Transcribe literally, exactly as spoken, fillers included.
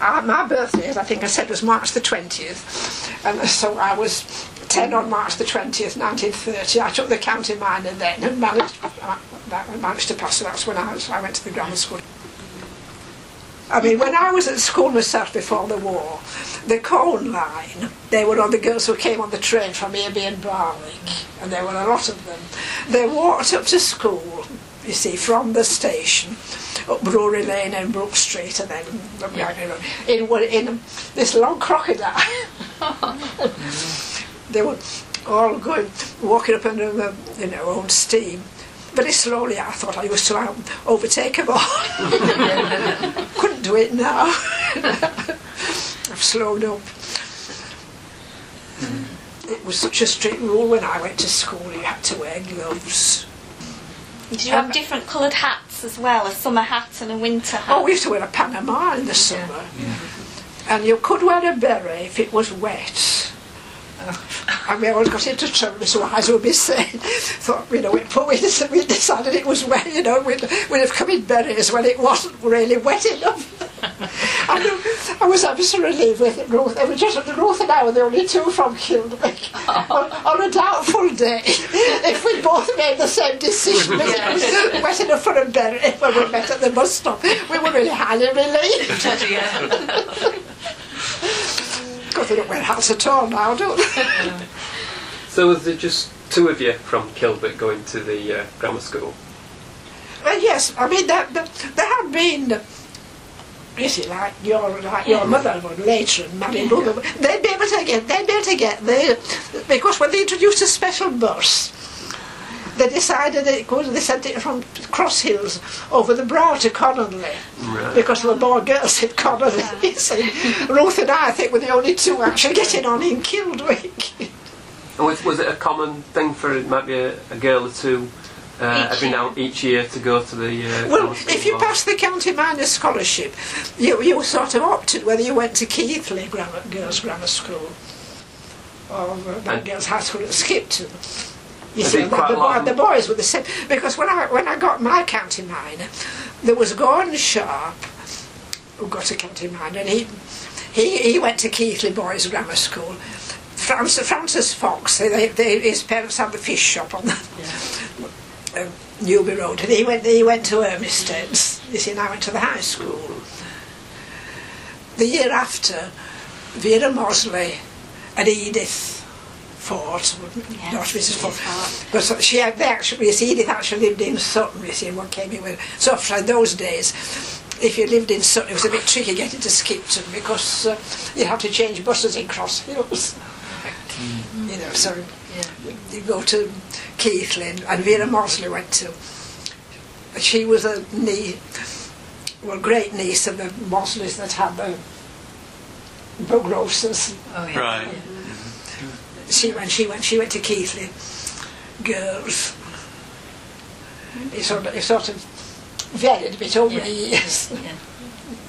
uh, my birthday, as I think I said, was March the twentieth, and so I was ten on March the twentieth, nineteen thirty. I took the county minor then and managed, uh, managed to pass it. That's when I, was, I went to the grammar school. I mean, when I was at school myself before the war, the Colne line, they were all the girls who came on the train from Irby and Barwick, and there were a lot of them. They walked up to school, you see, from the station, up Brewery Lane and Brook Street, and then in, in this long crocodile. They were all going, walking up under the, you know, own steam. Very slowly, I thought I used to um, overtake them all. Couldn't do it now. I've slowed up. It was such a strict rule when I went to school, you had to wear gloves. Did you have um, different coloured hats as well, a summer hat and a winter hat? Oh, we used to wear a Panama in the summer. Yeah. Yeah. And you could wear a beret if it was wet. And we always got into trouble, so eyes would be saying, thought, you know, we, we decided it was wet, you know, we'd, we'd have come in berets when it wasn't really wet enough. I, I was absolutely relieved with Ruth. It was just Ruth and I were the only two from Kildwick. on, on a doubtful day, if we both made the same decision, yeah. It was wet enough for a beret when we met at the bus stop, we were really highly relieved. Because they don't wear hats at all now, don't they? So was there just two of you from Kildwick going to the uh, grammar school? Well, yes, I mean, there, there, there had been, you see, like your, like your mother would later and married brother, they'd be able to get, they'd be able to get there, because when they introduced a special bus, they decided that it could, they sent it from Cross Hills over the brow to Connolly, right. Because there were more girls in Connolly. Yeah. So Ruth and I, I think, were the only two actually getting on in Kildwick. And was, was it a common thing for it might be a, a girl or two uh, every now each year to go to the uh, well, if you passed the county minor scholarship, you you sort of opted whether you went to Keighley grammar, Girls' Grammar School or uh, that Girls' High School at Skipton. You see, the, the, the boys were the same, because when I when I got my county minor, there was Gordon Sharp, who got a county minor, and he he, he went to Keighley Boys' Grammar School. Francis, Francis Fox, they, they, his parents had the fish shop on the yeah. um, Newby Road, and he went he went to Ermistead's. You see, and I went to the high school. The year after, Vera Mosley and Edith Fort, yeah, not Missus Fort, but she had, they actually, you see, Edith actually lived in Sutton, you see, and one came in with, so for those days, if you lived in Sutton, it was a bit tricky getting to Skipton, because uh, you had to change buses in Cross Hills, mm. you know, so yeah. you go to Keighley, and Vera Mosley went to, she was a niece, well, great niece of the Mosleys that had the bug roasters. Oh, yeah. Right. Yeah. She went, she went, she went to Keighley Girls. It sort of, it sort of varied a bit over yeah. the years. Yeah.